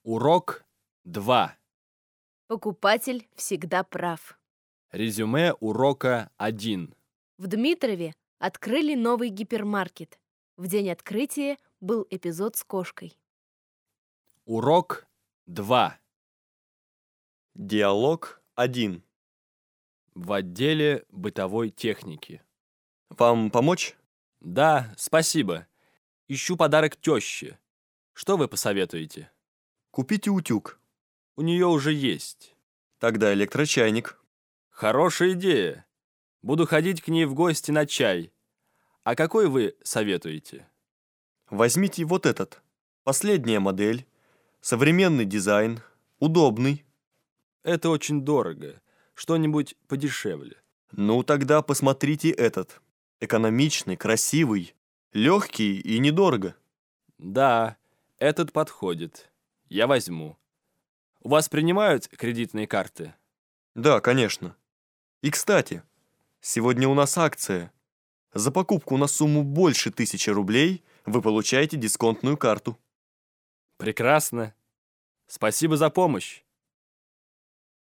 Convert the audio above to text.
Урок 2. Покупатель всегда прав. Резюме урока 1. В Дмитрове открыли новый гипермаркет. В день открытия был эпизод с кошкой. Урок 2. Диалог 1. В отделе бытовой техники. Вам помочь? Да, спасибо. Ищу подарок тёще. Что вы посоветуете? Купите утюг. У неё уже есть. Тогда электрочайник. Хорошая идея. Буду ходить к ней в гости на чай. А какой вы советуете? Возьмите вот этот. Последняя модель. Современный дизайн. Удобный. Это очень дорого. Что-нибудь подешевле. Ну тогда посмотрите этот. Экономичный, красивый, легкий и недорого. Да, этот подходит. Я возьму. У вас принимают кредитные карты? Да, конечно. И кстати, сегодня у нас акция. За покупку на сумму больше 1000 рублей вы получаете дисконтную карту. Прекрасно. Спасибо за помощь.